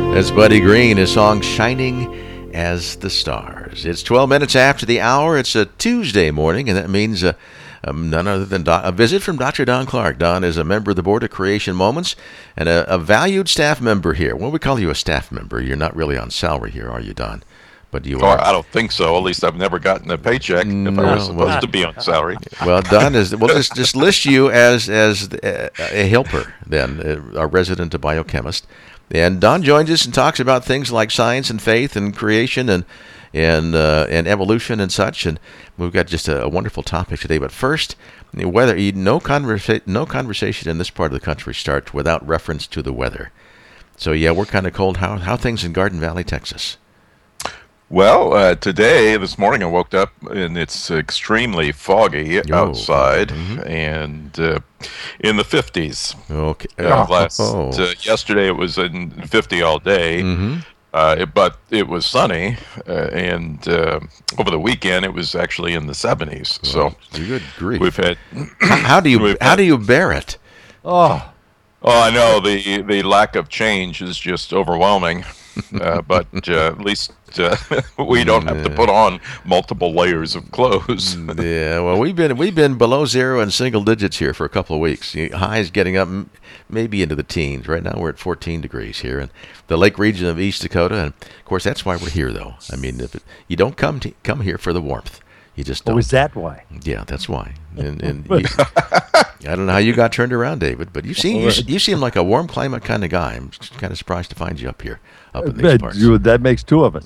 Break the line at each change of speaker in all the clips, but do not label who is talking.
That's Buddy Green, his song Shining as the Stars. It's 12 minutes after the hour. It's a Tuesday morning, and that means none other than a visit from Dr. Don Clark. Don is a member of the Board of Creation Moments and a valued staff member here. Well, we call you a staff member. You're not really on salary here, are you, Don? But you are.
I don't think so. At least I've never gotten a paycheck if I was supposed to be on salary.
Well, Don we'll just list you as a helper then, our resident biochemist. And Don joins us and talks about things like science and faith and creation and evolution and such. And we've got just a wonderful topic today. But first, no conversation in this part of the country starts without reference to the weather. So yeah, we're kind of cold. How things in Garden Valley, Texas?
Well, this morning I woke up and it's extremely foggy outside and in the 50s.
Okay.
Yesterday it was in 50 all day, but it was sunny, and over the weekend it was actually in the 70s.
Well, so good grief.
We've had.
How do you bear it?
Oh, I know the lack of change is just overwhelming. But at least we don't have to put on multiple layers of clothes.
Yeah, well, we've been below zero and single digits here for a couple of weeks. Highs getting up maybe into the teens. Right now we're at 14 degrees here in the Lake region of East Dakota, and of course that's why we're here, though. I mean, you don't come here for the warmth. You just don't.
Oh, is that why?
Yeah, that's why. And I don't know how you got turned around, David, but you seem like a warm climate kind of guy. I'm kind of surprised to find you up here, up in these parts.
That makes two of us.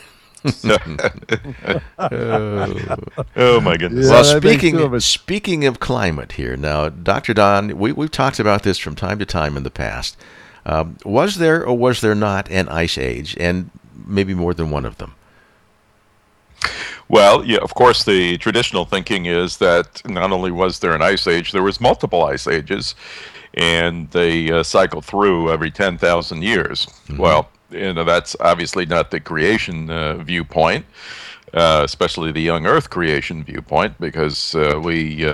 Oh my goodness!
Well, speaking of climate here now, Dr. Don, we've talked about this from time to time in the past. Was there or was there not an ice age, and maybe more than one of them?
Well, yeah, of course, the traditional thinking is that not only was there an ice age, there was multiple ice ages, and they cycle through every 10,000 years. Mm-hmm. Well, that's obviously not the creation viewpoint, especially the young Earth creation viewpoint, because we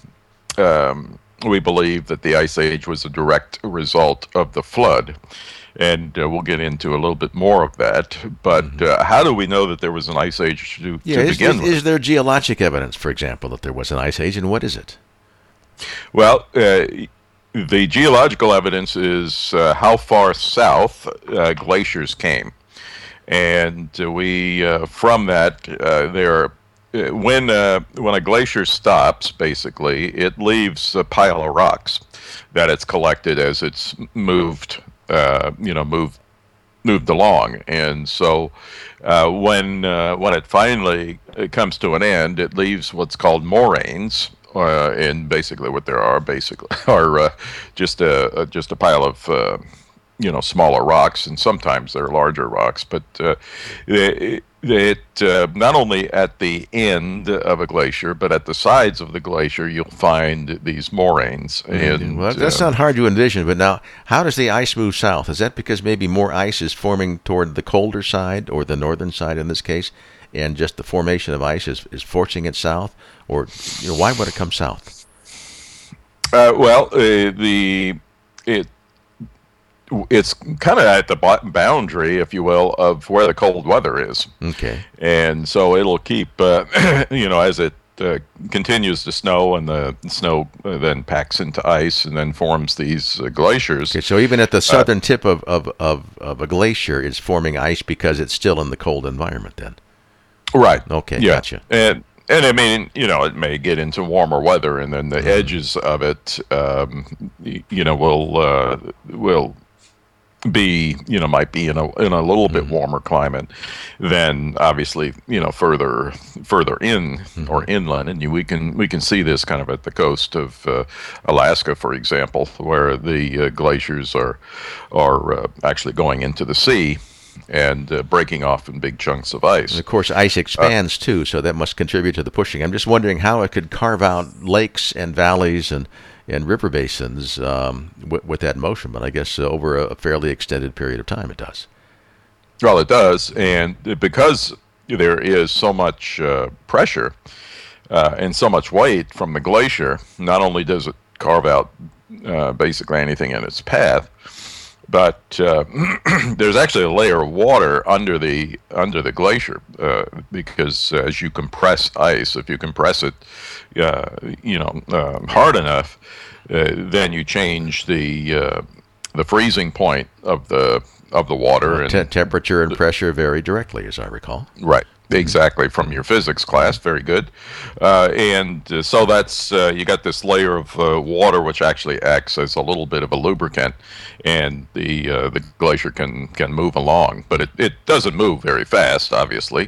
believe that the ice age was a direct result of the flood. And we'll get into a little bit more of that. But how do we know that there was an ice age to begin with?
Is there geologic evidence, for example, that there was an ice age, and what is it?
Well, the geological evidence is how far south glaciers came. And we, from that, when a glacier stops, basically, it leaves a pile of rocks that it's collected as it's moved along, and so when it finally comes to an end, it leaves what's called moraines, and basically what there are just a pile of smaller rocks, and sometimes they're larger rocks, but it not only at the end of a glacier, but at the sides of the glacier, you'll find these moraines. And
well, that's not hard to envision. But now, how does the ice move south? Is that because maybe more ice is forming toward the colder side, or the northern side in this case, and just the formation of ice is forcing it south? Or why would it come south?
It's kind of at the boundary, if you will, of where the cold weather is.
Okay.
And so it'll keep, as it continues to snow, and the snow then packs into ice and then forms these glaciers.
Okay, so even at the southern tip of a glacier, it's forming ice because it's still in the cold environment then?
Right.
Okay,
yeah.
Gotcha.
And I mean, it may get into warmer weather, and then the edges of it, will be, might be in a little bit warmer climate than obviously, further in or inland, and we can see this kind of at the coast of Alaska, for example, where the glaciers are actually going into the sea and breaking off in big chunks of ice.
And of course, ice expands too, so that must contribute to the pushing. I'm just wondering how it could carve out lakes and valleys and river basins with that motion, but I guess over a fairly extended period of time it does.
Well, it does, and because there is so much pressure and so much weight from the glacier, not only does it carve out basically anything in its path, but there's actually a layer of water under the glacier, because as you compress ice, if you compress it, hard enough, then you change the freezing point of the water, and
temperature and pressure vary directly, as I recall.
right. Exactly, from your physics class. Very good. So that's you got this layer of water, which actually acts as a little bit of a lubricant, and the glacier can move along, but it doesn't move very fast, obviously.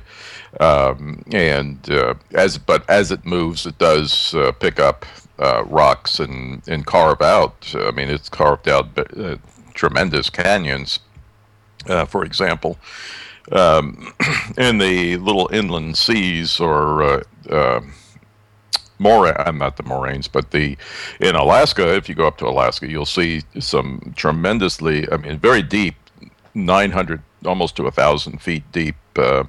As it moves, it does pick up rocks and carve out. I mean, it's carved out tremendous canyons, for example. In the little inland seas, or not the moraines, but in Alaska, if you go up to Alaska, you'll see some tremendously, I mean, very deep, 900, almost to 1,000 feet deep,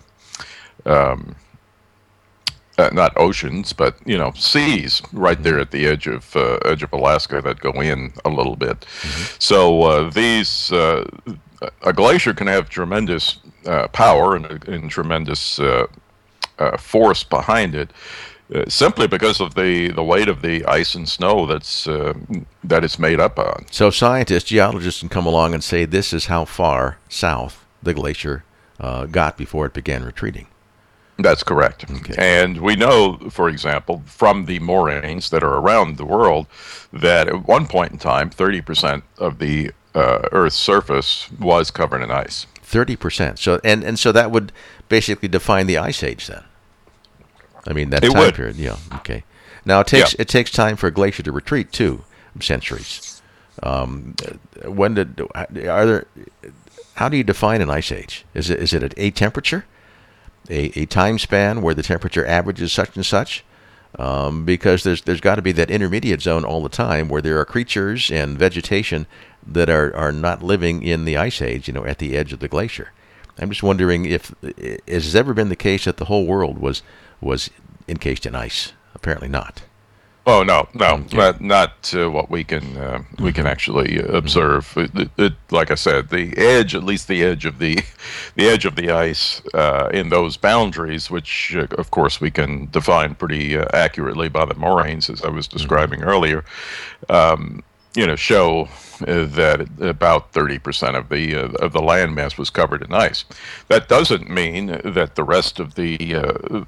not oceans, but seas right there at the edge of Alaska that go in a little bit. Mm-hmm. So a glacier can have tremendous power and tremendous force behind it, simply because of the weight of the ice and snow that it's made up on.
So geologists can come along and say this is how far south the glacier got before it began retreating.
That's correct. Okay. And we know, for example, from the moraines that are around the world, that at one point in time, 30% of the Earth's surface was covered in ice.
30%. So and so that would basically define the ice age then. I mean, that
time
period. Yeah. Okay. Now it takes time for a glacier to retreat too, centuries. How do you define an ice age? Is it a temperature? A time span where the temperature averages such and such, because there's got to be that intermediate zone all the time where there are creatures and vegetation that are not living in the ice age, at the edge of the glacier. I'm just wondering if it has ever been the case that the whole world was encased in ice. Apparently not.
Oh no, okay. Not what we can actually observe. Like I said, the edge, at least the edge of the edge of the ice in those boundaries, which of course we can define pretty accurately by the moraines, as I was describing earlier, show that about 30% of the landmass was covered in ice. That doesn't mean that the rest of the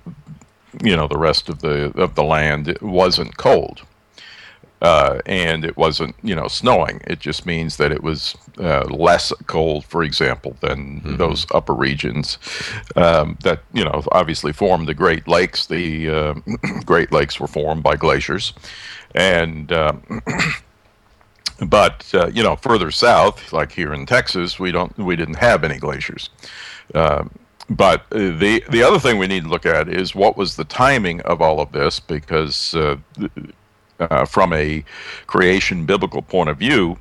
the land wasn't cold, and it wasn't snowing. It just means that it was less cold, for example, than those upper regions that obviously formed the Great Lakes. The Great Lakes were formed by glaciers, and but further south, like here in Texas, we didn't have any glaciers. But the other thing we need to look at is what was the timing of all of this, because from a creation biblical point of view,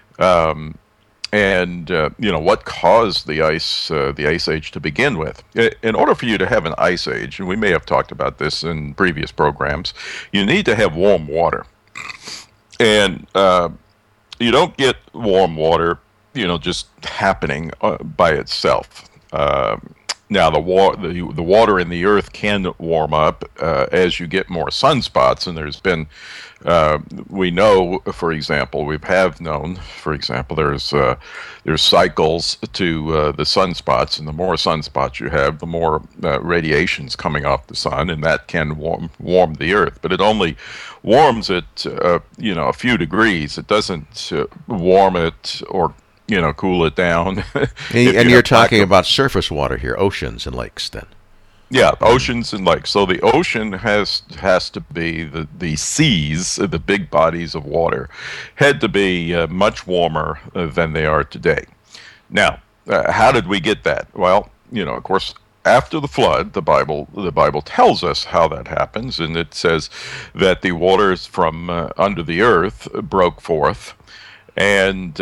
what caused the ice age to begin with. In order for you to have an ice age, and we may have talked about this in previous programs, you need to have warm water, and you don't get warm water, just happening by itself. Now, the water in the earth can warm up as you get more sunspots, and there's been, we know, for example, there's cycles to the sunspots, and the more sunspots you have, the more radiation's coming off the sun, and that can warm the earth. But it only warms it, a few degrees. It doesn't warm it or cool it down.
And you're talking about surface water here, oceans and lakes, then.
Yeah, oceans and lakes. So the ocean has to be, the seas, the big bodies of water, had to be much warmer than they are today. Now, how did we get that? Well, of course, after the flood, the Bible tells us how that happens, and it says that the waters from under the earth broke forth, and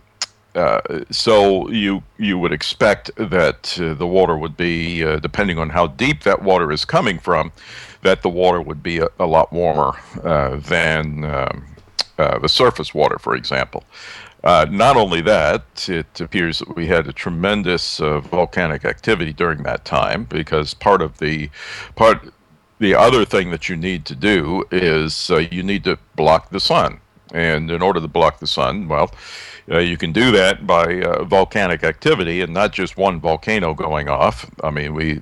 so you would expect that the water would be, depending on how deep that water is coming from, that the water would be a lot warmer than the surface water, for example. Not only that, it appears that we had a tremendous volcanic activity during that time, because the other thing that you need to do is you need to block the sun. And in order to block the sun, well, you can do that by volcanic activity, and not just one volcano going off. I mean, we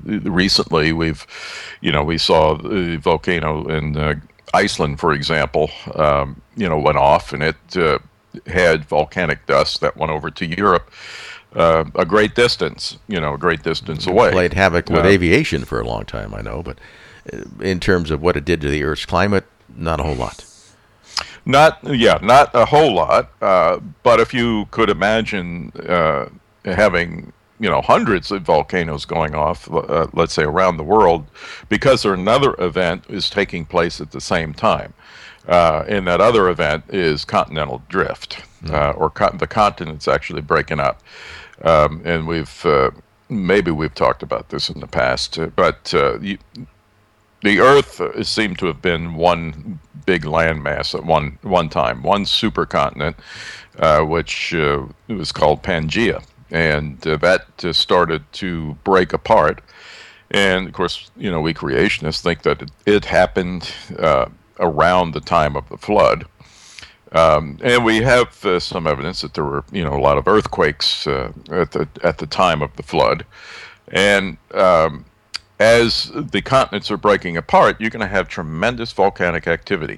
saw the volcano in Iceland, for example, went off, and it had volcanic dust that went over to Europe a great distance away.
Played havoc with aviation for a long time, I know, but in terms of what it did to the Earth's climate, not a whole lot.
Not a whole lot. But if you could imagine having hundreds of volcanoes going off, let's say around the world, because another event is taking place at the same time. And that other event is continental drift, the continent's actually breaking up. And maybe we've talked about this in the past, but the Earth seemed to have been one big landmass at one time, one supercontinent, which was called Pangaea, and that started to break apart. And of course, we creationists think that it happened around the time of the flood. And we have some evidence that there were, a lot of earthquakes at the time of the flood. And as the continents are breaking apart, you're going to have tremendous volcanic activity.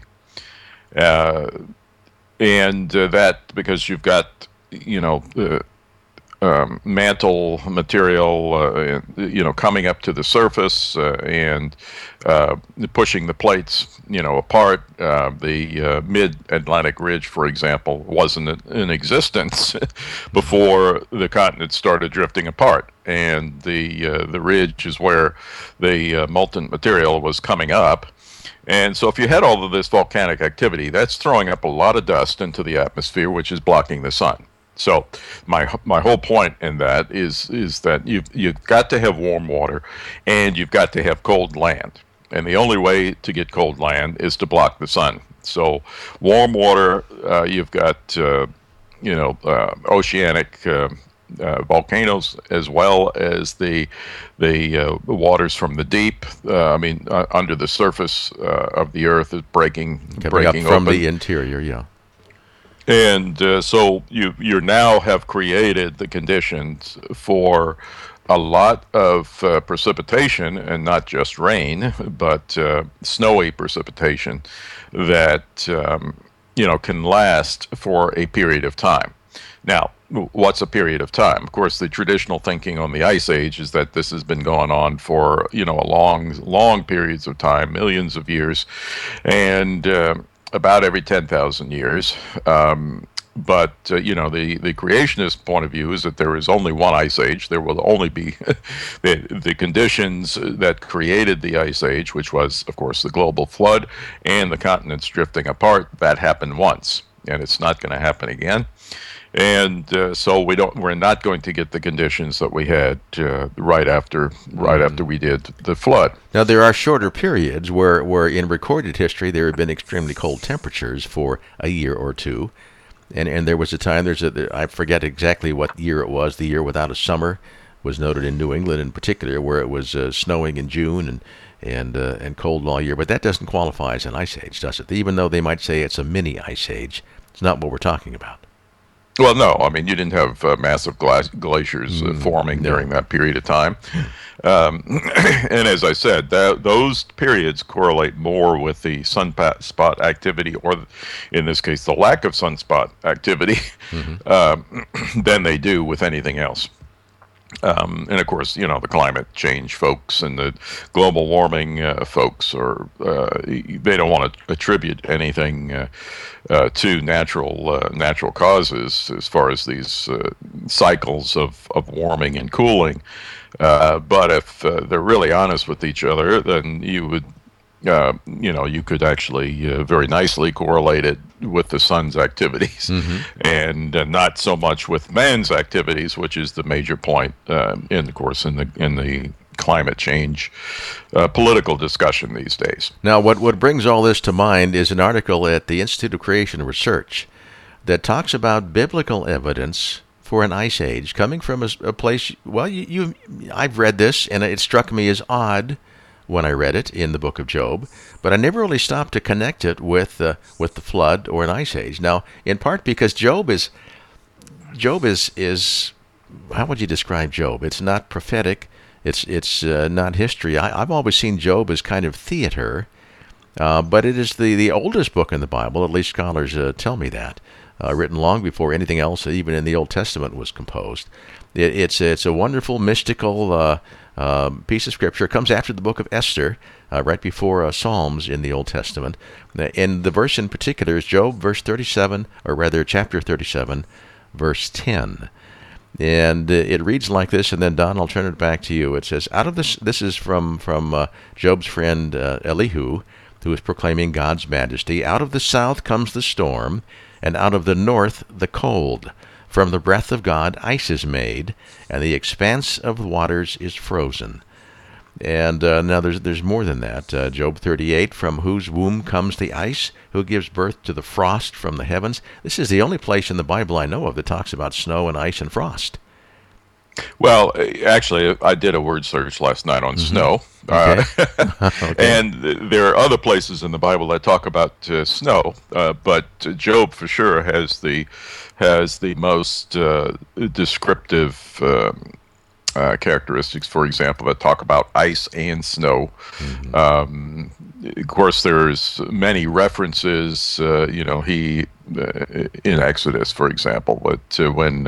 And that because you've got, mantle material, coming up to the surface and pushing the plates, apart. The mid-Atlantic ridge, for example, wasn't in existence before the continent started drifting apart, and the ridge is where the molten material was coming up. And so if you had all of this volcanic activity, that's throwing up a lot of dust into the atmosphere, which is blocking the sun. So my whole point in that is that you've got to have warm water, and you've got to have cold land. And the only way to get cold land is to block the sun. So warm water, you've got oceanic volcanoes, as well as the waters from the deep. Under the surface of the Earth is breaking
up from
open.
the interior, yeah.
And so you now have created the conditions for a lot of precipitation, and not just rain, but snowy precipitation that can last for a period of time. Now, what's a period of time? Of course, the traditional thinking on the Ice Age is that this has been going on for a long periods of time, millions of years, and about every 10,000 years. But the creationist point of view is that there is only one ice age. There will only be the conditions that created the ice age, which was, of course, the global flood and the continents drifting apart. That happened once, and it's not going to happen again. And so we're not going to get the conditions that we had right after we did the flood.
Now, there are shorter periods where in recorded history there have been extremely cold temperatures for a year or two. And there was a time, I forget exactly what year it was, the year without a summer was noted in New England in particular, where it was snowing in June and cold all year. But that doesn't qualify as an ice age, does it? Even though they might say it's a mini ice age, it's not what we're talking about.
Well, no. I mean, you didn't have massive glaciers forming during that period of time. And as I said, those periods correlate more with the sunspot activity, or in this case, the lack of sunspot activity, than they do with anything else. And of course, the climate change folks and the global warming folks they don't want to attribute anything to natural causes as far as these cycles of warming and cooling. But if they're really honest with each other, then you would, you could actually very nicely correlate it with the sun's activities, and not so much with man's activities, which is the major point, in the climate change political discussion these days.
Now, what brings all this to mind is an article at the Institute of Creation Research that talks about biblical evidence for an ice age coming from a place. Well, I've read this, and it struck me as odd when I read it in the book of Job, but I never really stopped to connect it with the flood or an ice age. Now, in part because Job is how would you describe Job? It's not prophetic. It's not history. I've always seen Job as kind of theater, but it is the oldest book in the Bible. At least scholars tell me that. Written long before anything else, even in the Old Testament, was composed. It's a wonderful mystical piece of scripture. It comes after the book of Esther, right before Psalms in the Old Testament. And the verse in particular is Job, verse 37, or rather chapter 37, verse 10. And it reads like this, and then, Don, I'll turn it back to you. It says, out of this is from Job's friend Elihu, who is proclaiming God's majesty. Out of the south comes the storm, and out of the north the cold. From the breath of God ice is made, and the expanse of the waters is frozen. And now there's more than that. Job 38, from whose womb comes the ice, who gives birth to the frost from the heavens. This is the only place in the Bible I know of that talks about snow and ice and frost.
Well, actually, I did a word search last night on snow,
Okay. Okay.
and there are other places in the Bible that talk about snow, but Job for sure has the most descriptive characteristics. For example, that talk about ice and snow. Of course, there's many references. He in Exodus, for example, that when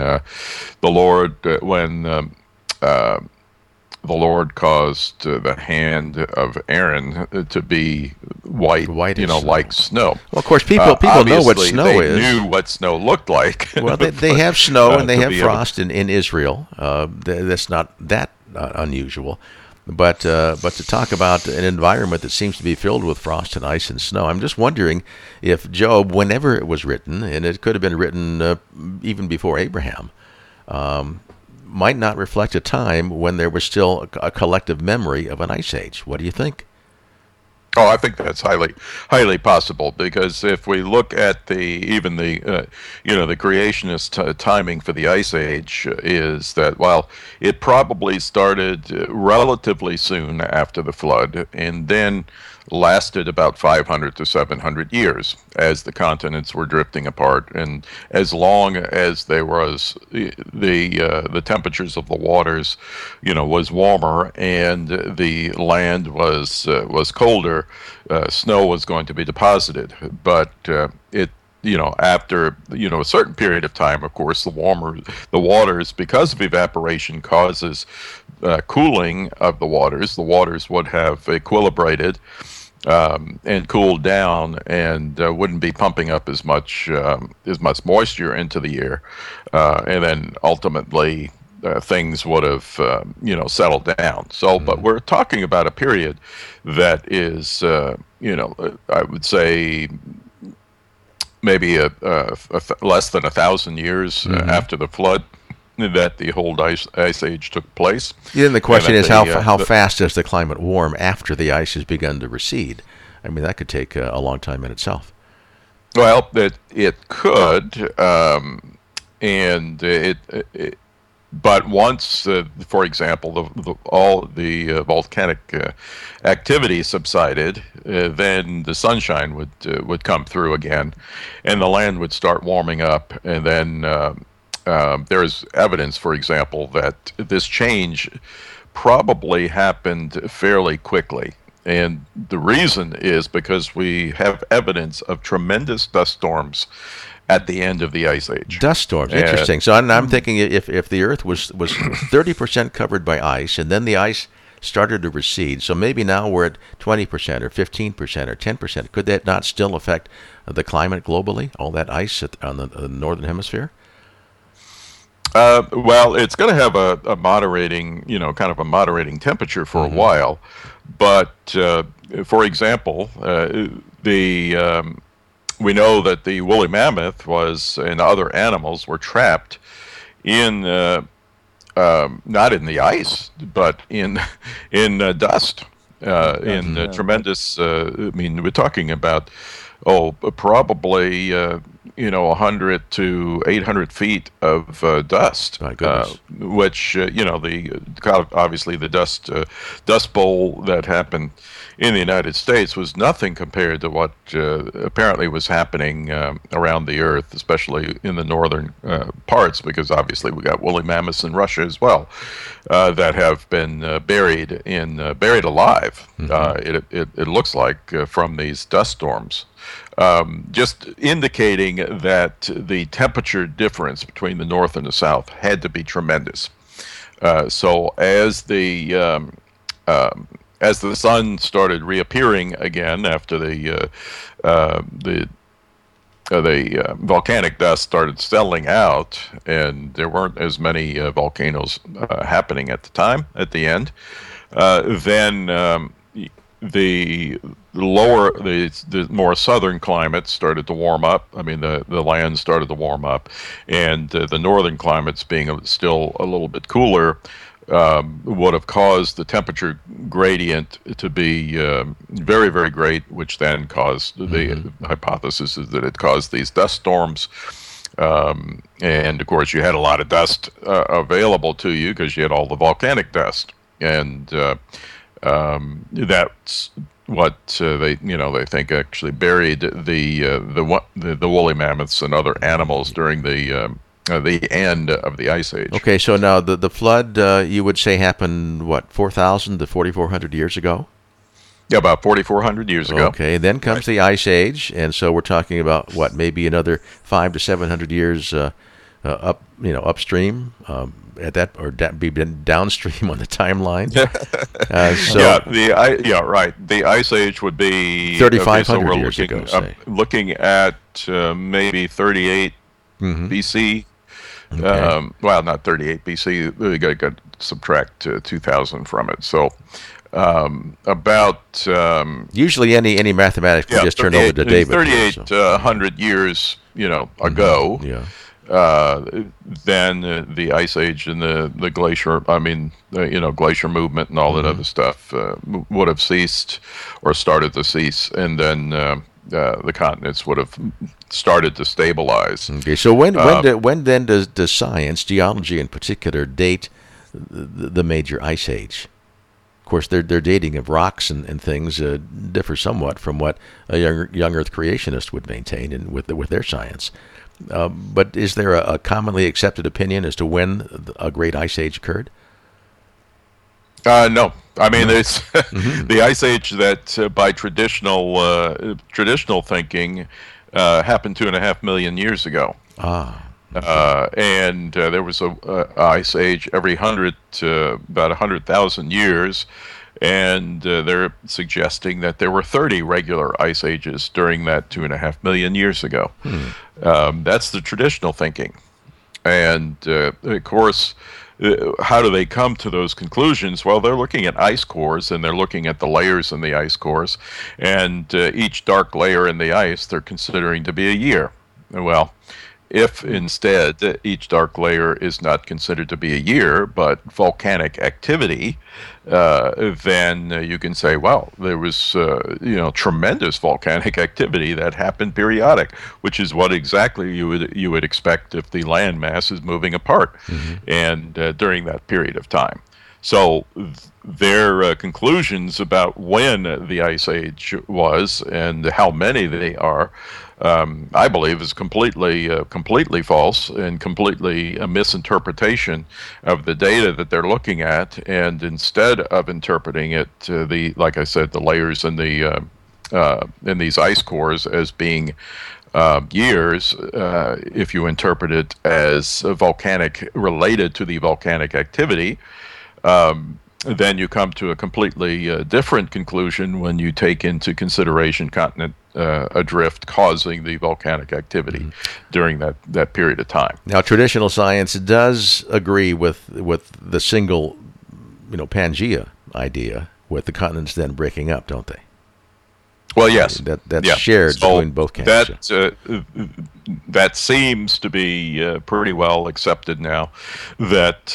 the Lord caused the hand of Aaron to be white as snow. Like snow.
Well, of course, people know what snow
they
is.
Knew what snow looked like.
Well, they have snow and they have frost in Israel. That's not that unusual. But to talk about an environment that seems to be filled with frost and ice and snow, I'm just wondering if Job, whenever it was written, and it could have been written even before Abraham, might not reflect a time when there was still a collective memory of an ice age. What do you think?
Oh, I think that's highly possible, because if we look at the creationist timing for the Ice Age, is that while it probably started relatively soon after the flood, and then lasted about 500 to 700 years as the continents were drifting apart, and as long as there was the temperatures of the waters, was warmer and the land was colder, snow was going to be deposited. But after a certain period of time, of course, the waters, because of evaporation, causes cooling of the waters. The waters would have equilibrated and cooled down, and wouldn't be pumping up as much moisture into the air, and then ultimately things would have settled down. So, but we're talking about a period that is I would say maybe less than 1,000 years after the flood, that the whole ice age took place.
Then the question is, how fast does the climate warm after the ice has begun to recede? I mean, that could take a long time in itself.
Well, it could, but once, for example, all the volcanic activity subsided, then the sunshine would come through again, and the land would start warming up, and then there is evidence, for example, that this change probably happened fairly quickly. And the reason is because we have evidence of tremendous dust storms at the end of the Ice Age.
Dust storms, interesting. So I'm thinking if the Earth was 30% covered by ice, and then the ice started to recede, so maybe now we're at 20% or 15% or 10%. Could that not still affect the climate globally, all that ice on the northern hemisphere?
Well, it's going to have a moderating, kind of a moderating temperature for a while. But, for example, we know that the woolly mammoth and other animals were trapped in, not in the ice, but in dust, in tremendous, we're talking about, probably, 100 to 800 feet of dust,
My goodness.
which obviously the dust bowl that happened in the United States was nothing compared to what apparently was happening around the Earth, especially in the northern parts, because obviously we got woolly mammoths in Russia as well that have been buried alive. It looks like from these dust storms. Just indicating that the temperature difference between the north and the south had to be tremendous. So as the sun started reappearing again after the volcanic dust started settling out, and there weren't as many volcanoes happening at the end, then the more southern climates started to warm up. I mean, the land started to warm up, and the northern climates, being still a little bit cooler, would have caused the temperature gradient to be very, very great, which then caused the hypothesis is that it caused these dust storms. And of course, you had a lot of dust available to you because you had all the volcanic dust, and that's what they think actually buried the woolly mammoths and other animals during the end of the Ice Age.
Okay, so now the flood, you would say, happened, 4,000 to 4,400 years ago?
Yeah, about 4,400 years ago.
Okay, then comes the Ice Age, and so we're talking about, maybe another 500 to 700 years upstream, at that, or be downstream on the timeline.
The Ice Age would be
3,500 years ago.
Looking at maybe 38 BC.
Okay.
Not 38 BC. We got to subtract 2,000 from it. So about
usually any mathematics we just turn over to David.
3,800 years, ago.
Yeah.
Then the Ice Age and the glacier, glacier movement and all that other stuff would have ceased or started to cease, and then the continents would have started to stabilize.
Okay, so when then does science, geology in particular, date the major Ice Age? Of course, their dating of rocks and things differ somewhat from what a young Earth creationist would maintain with their science. But is there a commonly accepted opinion as to when a great Ice Age occurred?
No. I mean, it's the Ice Age that by traditional thinking happened 2.5 million years ago. And there was a Ice Age every about 100,000 years, and they're suggesting that there were 30 regular Ice Ages during that 2.5 million years ago. That's the traditional thinking. And of course, how do they come to those conclusions? Well, they're looking at ice cores, and they're looking at the layers in the ice cores, and each dark layer in the ice they're considering to be a year. Well, if instead each dark layer is not considered to be a year, but volcanic activity, then you can say, well, there was tremendous volcanic activity that happened periodic, which is what exactly you would expect if the land mass is moving apart, and during that period of time. So their conclusions about when the Ice Age was and how many they are, I believe, is completely false and completely a misinterpretation of the data that they're looking at. And instead of interpreting it, like I said, the layers in these ice cores as being years, if you interpret it as related to the volcanic activity, then you come to a completely different conclusion when you take into consideration continent adrift causing the volcanic activity during that period of time.
Now, traditional science does agree with the single, Pangea idea, with the continents then breaking up, don't they?
Well, yes,
that's shared between both camps.
That seems to be pretty well accepted now. That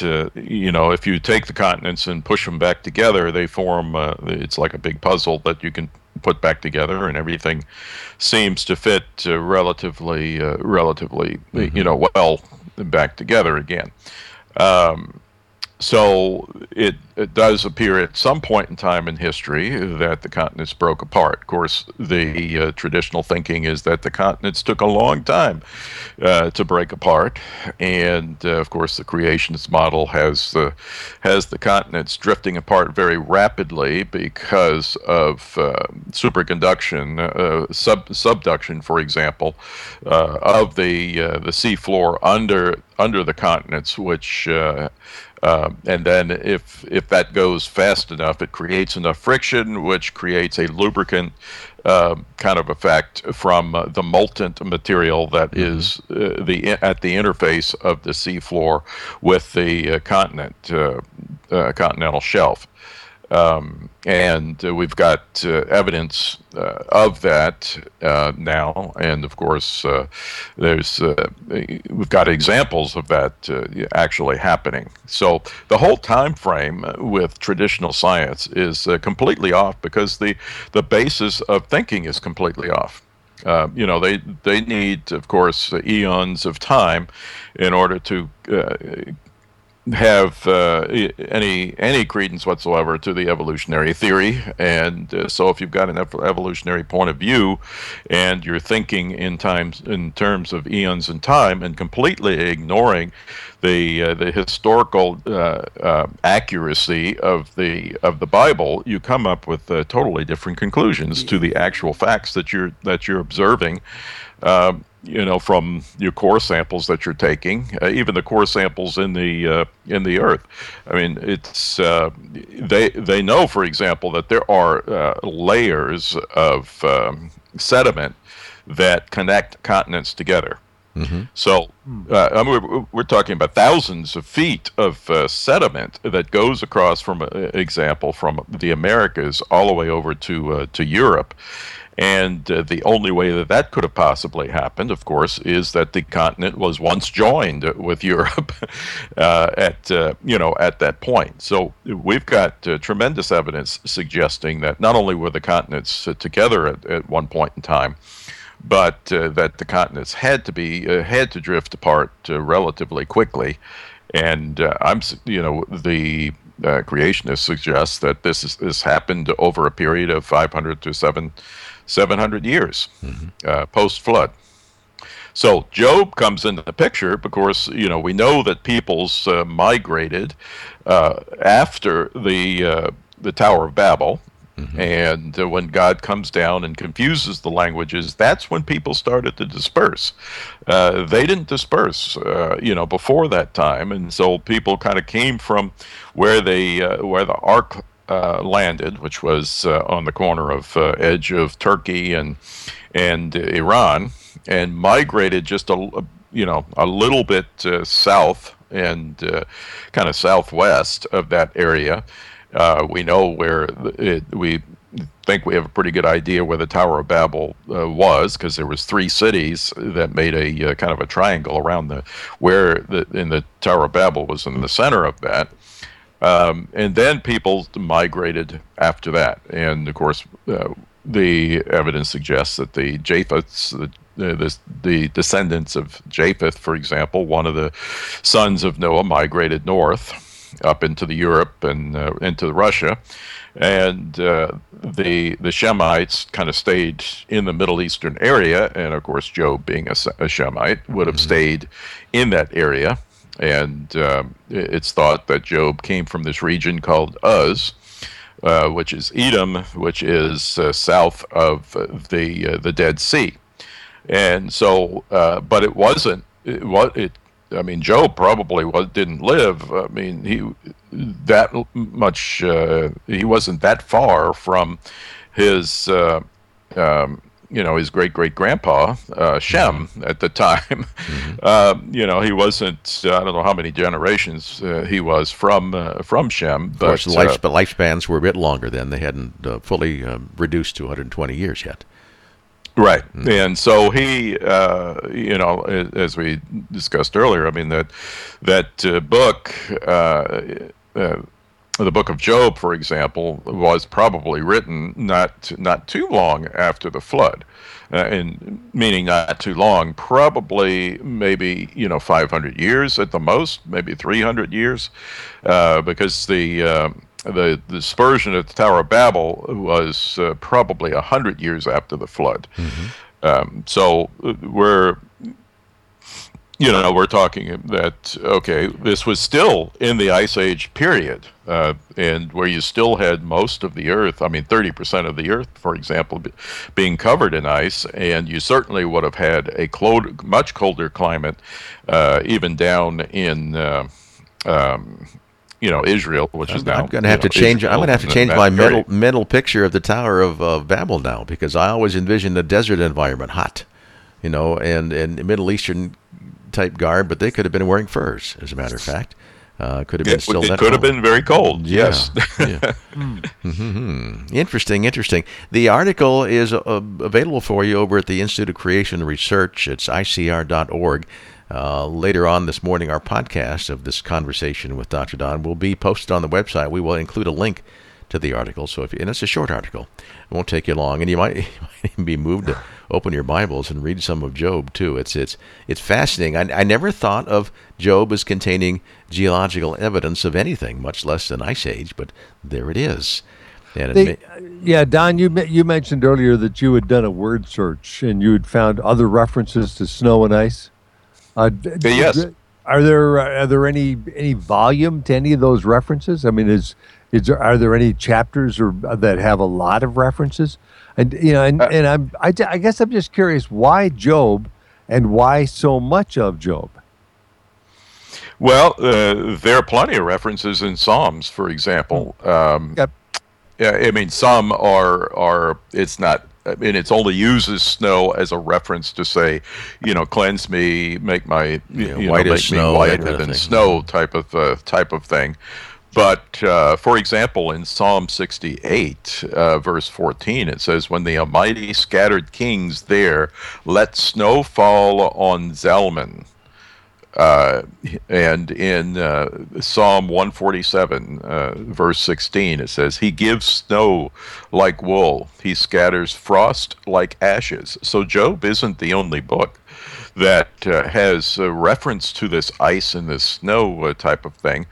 if you take the continents and push them back together, they form. It's like a big puzzle that you can put back together, and everything seems to fit relatively, well back together again. So it does appear at some point in time in history that the continents broke apart. Of course, the traditional thinking is that the continents took a long time to break apart, and of course, the creationist model has the continents drifting apart very rapidly because of superconduction, subduction, for example, of the seafloor under the continents, which and then if that goes fast enough, it creates enough friction, which creates a lubricant kind of effect from the molten material that is at the interface of the seafloor with the continental shelf. And we've got evidence of that now, and of course, we've got examples of that actually happening. So the whole time frame with traditional science is completely off because the basis of thinking is completely off. They need, of course, eons of time in order to have any credence whatsoever to the evolutionary theory, and so if you've got an evolutionary point of view, and you're thinking in terms of eons in time, and completely ignoring the historical accuracy of the Bible, you come up with totally different conclusions to the actual facts that you're observing. From your core samples that you're taking, even the core samples in the Earth. I mean, it's they know, for example, that there are layers of sediment that connect continents together. Mm-hmm. So we're talking about thousands of feet of sediment that goes across, from example, from the Americas all the way over to Europe. And the only way that could have possibly happened, of course, is that the continent was once joined with Europe at that point. So we've got tremendous evidence suggesting that not only were the continents together at one point in time, but that the continents had to drift apart relatively quickly. And the creationists suggest that this happened over a period of 500 to 700 years post-flood. So Job comes into the picture because we know that peoples migrated after the Tower of Babel. Mm-hmm. And when God comes down and confuses the languages, that's when people started to disperse. They didn't disperse, before that time, and so people kind of came from where the ark landed, which was on the corner of edge of Turkey and Iran, and migrated just a little bit south and kind of southwest of that area. We know where we think we have a pretty good idea where the Tower of Babel was, because there was 3 cities that made a kind of a triangle around the Tower of Babel was in the center of that. And then people migrated after that. And of course, the evidence suggests that the Japheths, the descendants of Japheth, for example, one of the sons of Noah, migrated north up into the Europe and into Russia, and the Shemites kind of stayed in the Middle Eastern area, and of course Job, being a Shemite, would have stayed in that area, and it's thought that Job came from this region called Uz, which is Edom, which is south of the Dead Sea, and so, but it wasn't. Job probably didn't live. I mean, he wasn't that far from his, his great-great-grandpa, Shem, at the time. Mm-hmm. He wasn't, I don't know how many generations he was from Shem.
But, of course, the lifespans were a bit longer then. They hadn't fully reduced to 120 years yet.
Right. Mm-hmm. And so he, as we discussed earlier, I mean, that book the book of Job, for example, was probably written not too long after the flood, and meaning not too long, probably maybe 500 years at the most, maybe 300 years, because the dispersion of the Tower of Babel was probably 100 years after the flood. So we're talking that, okay, this was still in the Ice Age period, and where you still had most of the Earth, 30% of the Earth, for example, being covered in ice, and you certainly would have had a much colder climate, even down in Israel, which is now.
I'm going to have to change. I'm going to have to change my mental picture of the Tower of Babel now, because I always envisioned a desert environment, hot, and Middle Eastern type garb, but they could have been wearing furs, as a matter of fact. Could have been still.
It could have been very cold.
Yeah.
Yes.
Yeah. Interesting. The article is available for you over at the Institute of Creation Research. It's icr.org. Later on this morning, our podcast of this conversation with Dr. Don will be posted on the website. We will include a link to the article. So and it's a short article. It won't take you long, and you might even be moved to open your Bibles and read some of Job too. It's fascinating. I never thought of Job as containing geological evidence of anything, much less an ice age, but there it is. And
Don, you mentioned earlier that you had done a word search and you had found other references to snow and ice.
Yes.
Are there any volume to any of those references? I mean, are there any chapters that have a lot of references? And I guess I'm just curious, why Job, and why so much of Job?
Well, there are plenty of references in Psalms, for example.
Yep.
Yeah, some are. It's not. It only uses snow as a reference to say, cleanse me, make my
white
make
snow,
me whiter than snow, type of thing. But, for example, in Psalm 68, verse 14, it says, "When the Almighty scattered kings there, let snow fall on Zalman." And in Psalm 147, verse 16, it says, "He gives snow like wool. He scatters frost like ashes." So Job isn't the only book that has a reference to this ice and this snow type of thing.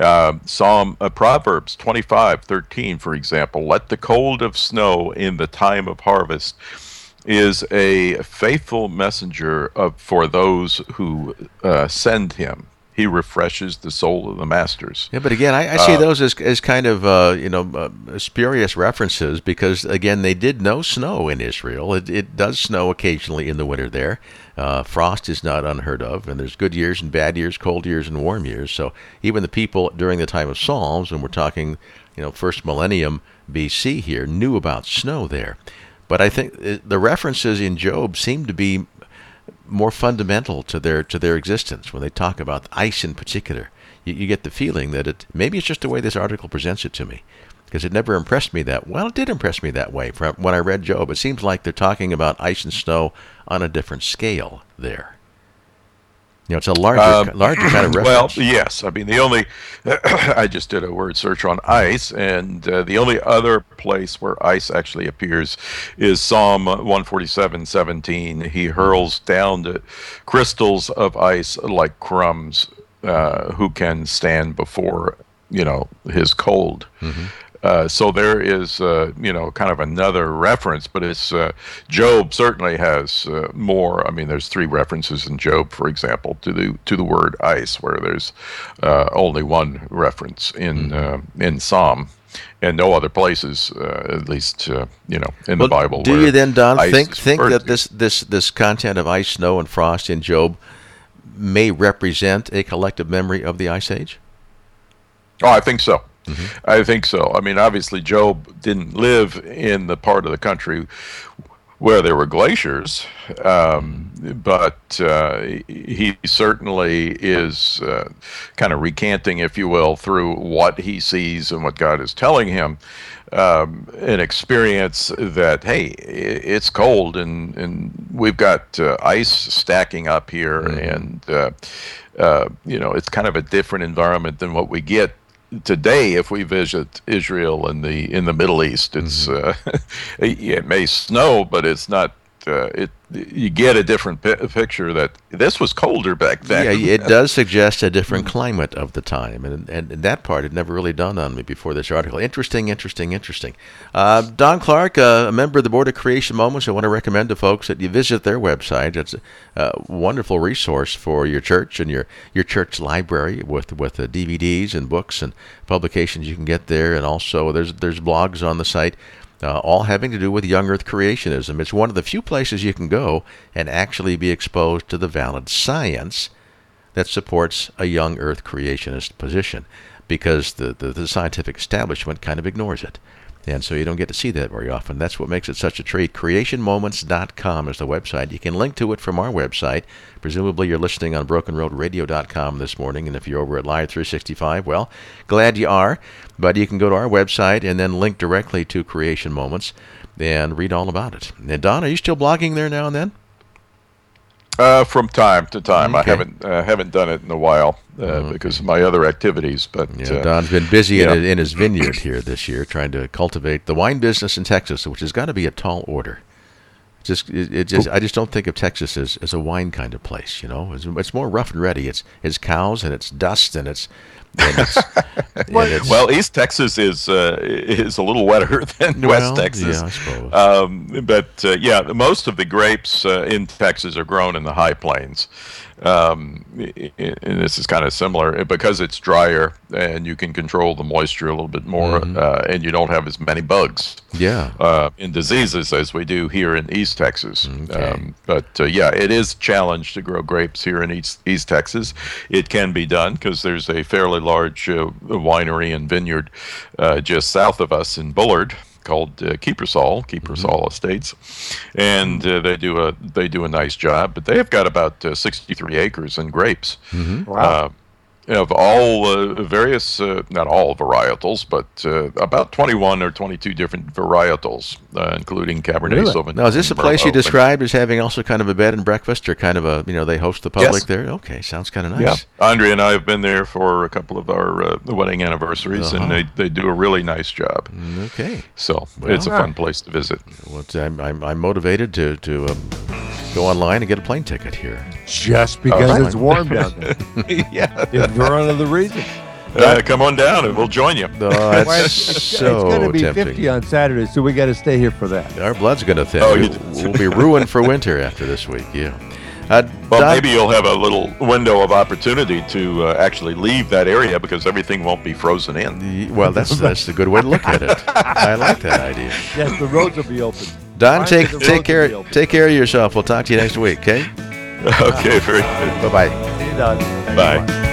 Proverbs 25:13, for example, "Let the cold of snow in the time of harvest," is a faithful messenger for those who send him. He refreshes the soul of the masters.
Yeah, but again, I see those as kind of spurious references, because again, they did know snow in Israel. It does snow occasionally in the winter there. Frost is not unheard of, and there's good years and bad years, cold years and warm years. So even the people during the time of Psalms, and we're talking, first millennium BC here, knew about snow there. But I think the references in Job seem to be more fundamental to their existence when they talk about ice in particular. You get the feeling that maybe it's just the way this article presents it to me, because it never impressed me that well. It did impress me that way when I read Job. It seems like they're talking about ice and snow on a different scale there. It's a larger kind of reference.
Well, yes. I just did a word search on ice, and the only other place where ice actually appears is Psalm 147:17. He hurls down the crystals of ice like crumbs. Who can stand before, his cold? Mm-hmm. So there is, kind of another reference, but it's Job certainly has more. There's 3 references in Job, for example, to the word ice, where there's only one reference in Psalm, and no other places, at least in the Bible.
Do you then, Don, think that this content of ice, snow, and frost in Job may represent a collective memory of the Ice Age?
Oh, I think so. Mm-hmm. I think so. Obviously, Job didn't live in the part of the country where there were glaciers, but he certainly is kind of recanting, if you will, through what he sees and what God is telling him, an experience that, hey, it's cold and we've got ice stacking up here, mm-hmm. and it's kind of a different environment than what we get today, if we visit Israel in the Middle East, it's it may snow, but it's not. You get a different picture that this was colder back then.
Yeah, it does suggest a different climate of the time, and that part had never really dawned on me before this article. Interesting. Don Clark, a member of the Board of Creation Moments, I want to recommend to folks that you visit their website. It's a wonderful resource for your church and your church library with DVDs and books and publications you can get there, and also there's blogs on the site. All having to do with young earth creationism. It's one of the few places you can go and actually be exposed to the valid science that supports a young earth creationist position, because the scientific establishment kind of ignores it. And so you don't get to see that very often. That's what makes it such a treat. CreationMoments.com is the website. You can link to it from our website. Presumably you're listening on BrokenRoadRadio.com this morning, and if you're over at Live 365, well, glad you are. But you can go to our website and then link directly to Creation Moments and read all about it. And Don, are you still blogging there now and then?
From time to time.
Okay.
I haven't done it in a while because of my other activities. But
Don's been busy in his vineyard here this year, trying to cultivate the wine business in Texas, which has got to be a tall order. I just don't think of Texas as a wine kind of place. It's more rough and ready. It's cows and it's dust and it's.
Well, East Texas is a little wetter than West Texas.
Yeah, I suppose.
But most of the grapes in Texas are grown in the high plains. And this is kind of similar because it's drier and you can control the moisture a little bit more, and you don't have as many bugs and diseases as we do here in East Texas.
Okay.
It is a challenge to grow grapes here in East Texas. It can be done because there's a fairly large winery and vineyard just south of us in Bullard called Kiepersol Estates, and they do a nice job. But they have got about 63 acres in grapes.
Wow.
Of all various, not all varietals, but about 21 or 22 different varietals, including Cabernet Sauvignon.
Now, is this a place you described as having also kind of a bed and breakfast, or kind of a, they host the public there? Okay, sounds kind of nice.
Yeah, Andre and I have been there for a couple of our wedding anniversaries, and they do a really nice job.
Okay.
So it's a fun place to visit.
Well, I'm motivated to go online and get a plane ticket here.
Just because it's warm down there.
Yeah.
If for another reason.
Come on down and we'll join you.
Oh,
It's going to be
tempting.
50 on Saturday, so we got to stay here for that.
Our blood's going to thin.
Oh,
We'll be ruined for winter after this week. Yeah.
Well, maybe you'll have a little window of opportunity to actually leave that area because everything won't be frozen in.
Well, that's a good way to look at it. I like that idea.
Yes, the roads will be open.
Don,
Finally,
take
the roads will
care.
be open.
Take care of yourself. We'll talk to you next week. Okay.
Okay, very good.
Bye bye.
See you, Don. Thanks
Bye.
a lot.